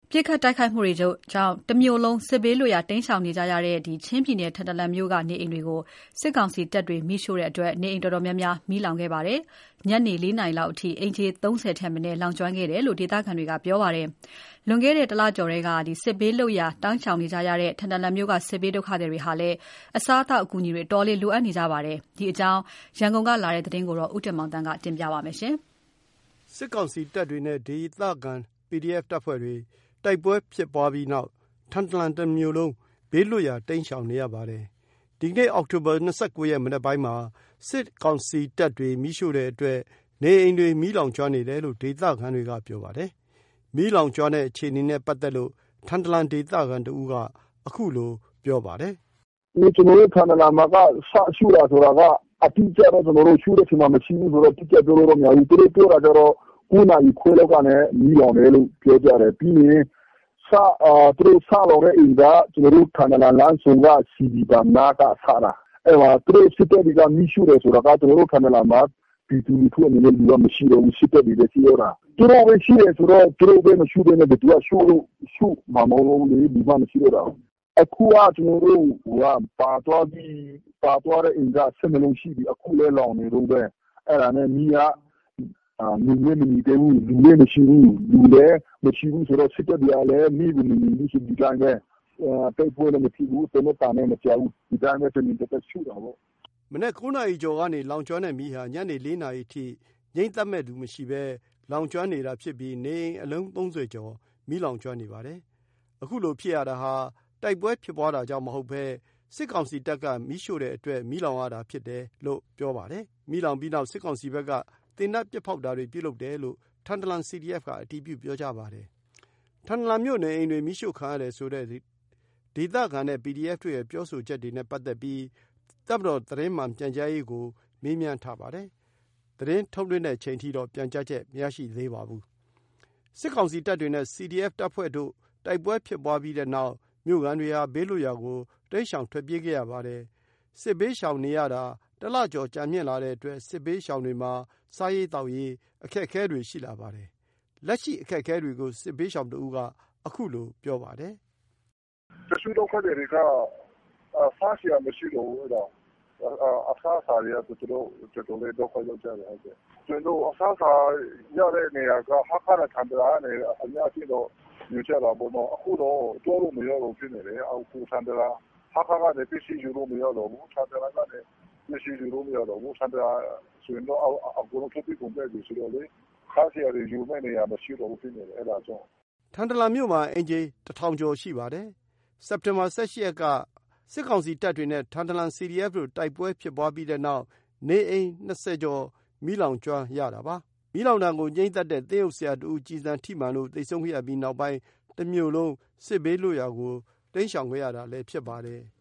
ပြစ်ခတ်တိုက်ခိုက်မှုတွေကြောင့်တမြို့လုံးစစ်ဘေးလွတ်ရာတိမ်းရှောင်နေကြရတဲ့ချင်းပြည်နယ်ထန်တလန်မြို့ကနေအိမ်တွေကိုစစ်ကောင်စီတပ်တွေမိရှို့တဲ့အတွက်နေအိမ်တော်တော်များများမီးလောင်ခဲ့ပါတယ်။ညနေ4 နာရီလောက်အထိအိမ်ခြေ30ထက်မနည်းလောင်ကျွမ်းခဲ့တယ်လို့ဒေသခံတွေကပြောပါတယ်။လွန်ခဲ့တဲ့တလကျော်ကစစ်ဘေးလွတ်ရာတောင်းချောင်နေကြရတဲ့ထန်တလန်မြို့ကစစ်ဘေးဒုက္ခသည်တွေဟာလည်းအစားအသောက်အကူအညီတွေတော်လေးလိုအပ်နေကြပါတယ်။ဒီအကြောင်းရန်ကုန်ကလာတဲ့သတင်းကိုဦးတင်မောင်တန်းကတင်ပြပါမယ်။စစ်ကောင်စီတပ်တွေနဲ့ဒေသခံ PDF တပ်ဖွဲ့တွေတိုက်ပွဲဖြစ်ပွားပြီးနောက်ထန်တလန်တမြို့လုံးဘေးလွတ်ရာတိမ်းရှောင်နေရပါတယ်။ဒီကနေ့အောက်တိုဘာ29ရက်မနက်ပိုင်းမှာစစ်ကောင်စီတပ်တွေမိရှို့တဲ့အတွက်နေအိမ်တွေမီးလောင်ကျွမ်းနေတယ်လို့ဒေသခံတွေကပြောပါတယ်။မီးလောင်ကျွမ်းတဲ့အခြေအနေနဲ့ပတ်သက်လို့ထန်တလန်ဒေသခံတဦးကအခုလိုပြောပါတယ်။ကျွန်တော်တို့ထန်တလန်မှာကစရှို့တာဆိုတာကအတိအကျတော့ကျွန်တော်တို့ရှို့တဲ့ချိန်မှာမရှိဘူးဆိုတော့တိကျပြောလို့တော့မရဘူး။သူတို့ပြောတာကြတော့9 နာရီခွဲလောက်ကနေမီးလောင်တယ်လို့ပြောကြတယ်။ပြီးရင်သူတို့စလောင်တဲ့အိမ်ကကျွန်တော်တို့ထန်တလန်လမ်းဆုံကစီဒီဘာနာကဆတာအဲ့မှာသူတို့စစ်တပ်တွေကမီးရှို့တယ်ဆိုတာကကျွန်တော်တို့ထန်တလန်မှာပြည်သူလူထုအနေနဲ့လူကမရှိတော့ဘူးစစ်တပ်တွေလည်းရှိရတာသူတို့ပဲရှိတယ်ဆိုတော့သူတို့ပဲမရှိတဲ့နဲ့တူကရှို့မှာမဟုတ်ဘူးလေဒီမှာမရှိတော့အခုကကျွန်တော်တို့ပါသွားတဲ့အိမ်က7 လုံးရှိပြီအခုလဲလောင်နေတော့ပဲအဲ့ဒါနဲ့မီးကလူလည်းမနေသေးဘူးလူလည်းမရှိဘူးလူလည်းမရှိဘူးဆိုတော့စစ်တပ်တွေကလည်းမိဘူးမနေဘူးဆိုဒီတိုင်းပဲတိုက်ပွဲလည်းမရှိဘူးတနက်တာနဲ့မကြောက်ဘူးဒီတိုင်းပဲတနင်္လာရှူတာပေါ့မနေ့9 နာရီကျော်ကနေလောင်ကျွမ်းတဲ့မီးဟာညနေ4 နာရီထိငြိမ်းသက်မဲ့သူမရှိဘဲလောင်ကျွမ်းနေတာဖြစ်ပြီးနေအလုံး30ကျော်မီးလောင်ကျွမ်းနေပါတယ်အခုလိုဖြစ်ရတာဟာတိုက်ပွဲဖြစ်ပွားတာကြောင့်မဟုတ်ဘဲစစ်ကောင်စီတပ်ကမီးရှို့တဲ့အတွက်မီးလောင်ရတာဖြစ်တယ်လို့ပြောပါတယ်မီးလောင်ပြီးနောက်စစ်ကောင်စီဘက်ကတင်နတ်ပြစ်ဖောက်တာတွေပြုလုပ်တယ်လို့ထန်တလန် CDF ကအတည်ပြုပြောကြားပါတယ်ထန်တလန်မြို့နယ်အိမ်တွေမိရှို့ခံရတယ်ဆိုတဲ့ဒေသခံနဲ့ PDF တွေရဲ့ပြောဆိုချက်တွေနဲ့ပတ်သက်ပြီးတပ်မတော်သတင်းမှန်ပြန်ကြားရေးကိုမေးမြန်းထားပါတယ်သတင်းထုတ်လွှင့်တဲ့ချိန်ထိတော့ပြန်ကြားချက်မရရှိသေးပါဘူးစစ်ကောင်စီတပ်တွေနဲ့ CDF တပ်ဖွဲ့တို့တိုက်ပွဲဖြစ်ပွားပြီးတဲ့နောက်မြို့ကန်တွေဟာဘေးလွတ်ရာကိုတိမ်းရှောင်ထွက်ပြေးခဲ့ရပါတယ်စစ်ဘေးရှောင်နေရတာတလကျော်ကြာမြင့်လာတဲ့အတွက်စစ်ဘေးရှောင်တွေမှာစားရေးတောက်ရေးအခက်အခဲတွေရှိလာပါတယ်လက်ရှိအခက်အခဲတွေကိုစစ်ဘေးရှောင်တဦးကအခုလိုပြောပါတယ်တချို့တော့ခက်တယ်ကစားစရာမရှိတော့ဘူးအဲ့တော့အစားအစာတွေကသူတို့တော်တော်လေးတော့ရောက်ကြတယ်ဟုတ်ကဲ့ကျွန်တော်အစားအစာရတဲ့နေရာကဟာခါရထန်တရာနဲ့အများကြီးတော့ယူချတာပေါ့နော်အခုတော့တိုးလို့မရတော့ဖြစ်နေတယ်အခုထန်တရာဟာခါကနေပစ္စည်းယူလို့မရတော့ဘူးထန်တရာကနေပစ္စည်းယူလို့မရတော့ဘူးထန်တရာဆိုရင်တော့အခုတော့ထုတ်ပြီးကုန်ပြည့်ဆိုတော့လေခါစီရယူမဲ့နေရာမရှိတော့ဘူးဖြစ်နေတယ်အဲ့ဒါကြောင့်ထန်တလန်မြို့မှာအင်ဂျီ1000ကျော်ရှိပါတယ်စက်တင်ဘာ17ရက်ကစစ်ကောင်စီတပ်တွေနဲ့ထန်တလန် CDF တို့တိုက်ပွဲဖြစ်ပွားပြီးတဲ့နောက်နေအိမ်20ကျော်မီးလောင်ကျွမ်းရတာပါမီးလောင်တာကိုငြိမ်းသက်တဲ့သင်းအုပ်ဆရာတူကြည်စံထိမှန်လို့သိဆုံးခဲ့ရပြီးနောက်ပိုင်းတမျိုးလုံးစစ်ဘေးလွတ်ရာကိုတိမ်းရှောင်ခဲ့ရတာလည်းဖြစ်ပါတယ်